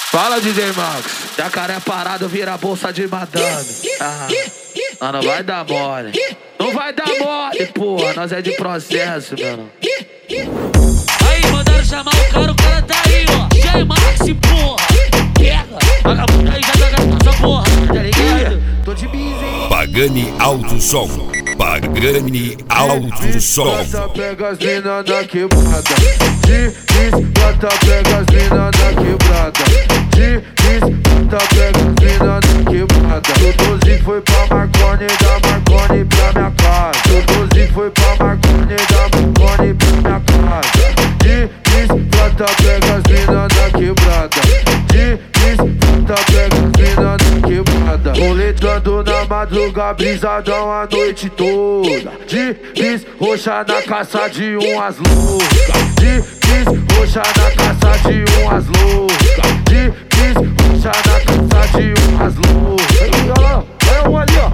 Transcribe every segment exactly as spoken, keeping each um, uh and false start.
Fala, D J Max. Jacaré parado vira bolsa de madame. Ah, ah, não vai dar mole. Não vai dar mole, porra. Nós é de processo, mano. Aí, mandaram chamar o cara, o cara tá aí, ó. D J Max, porra. Pega. Vagabundo aí, já joga essa porra, tá ligado? Tô de bis, hein? Pagani Alto Som. Pagani Alto Som. Bota, pega as mina na quebrada. De bis, bota, pega as mina na quebrada. De bis, bota, pega as mina na quebrada. O doze foi pra Marconi, da Marconi pra minha casa. O doze foi pra Marconi, da Marconi pra minha casa. De bis, bota, pega as mina na quebrada. De bis, bota, pega as mina na quebrada. Roletando na madruga, brisadão a noite toda. De bis, roxa na caça de umas loucas. De bis, roxa na caça de umas loucas. De bis, roxa na caça de umas loucas. Olha lá, olha um ali, ó.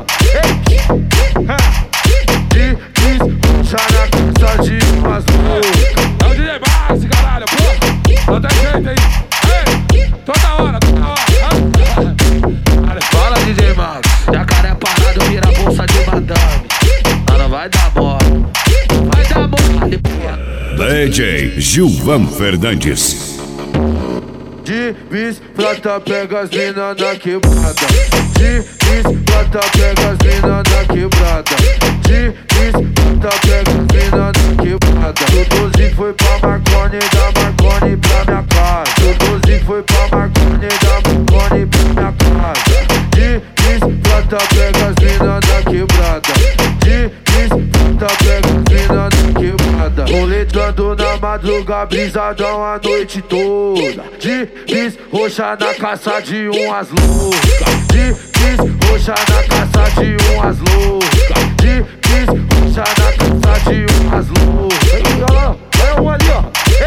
De bis, roxa na caça de umas loucas. É o D J Max, caralho, pô. Não tem jeito aí. Ei, toda hora, toda hora. Fala, D J Max. Jacaré parado vira bolsa de madame. Ah, não vai dar mole. Vai dar mole, porra. D J Gilvan Fernandes. De bis, prata, pega as mina na quebrada. De bis, prata, pega as mina na quebrada. De bis, prata, pega as mina na quebrada. O doze foi pra Marconi, da Marconi pra minha casa. O doze foi pra Marconi, da Marconi pra minha casa. De bis, prata, pega as mina na quebrada. De bis, prata, pega as mina na quebrada. Roletando na madruga, brisadão a noite toda. De bis, roxa na caça de umas loucas. De bis, roxa na caça de umas loucas. De bis, roxa na caça de umas loucas. Olha lá, olha um ali, ó.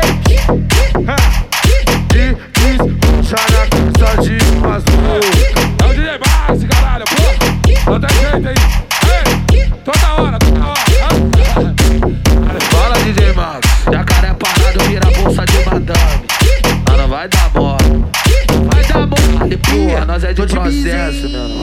De bis, roxa na caça de umas loucas. É o D J Max, caralho, pô. Não tem jeito aí. Ei, toda hora, toda hora. Fala, D J Max. Jacaré parado vira bolsa de madame. Ah, não vai dar mole. Vai dar mole, porra. Nós é de processo, mano.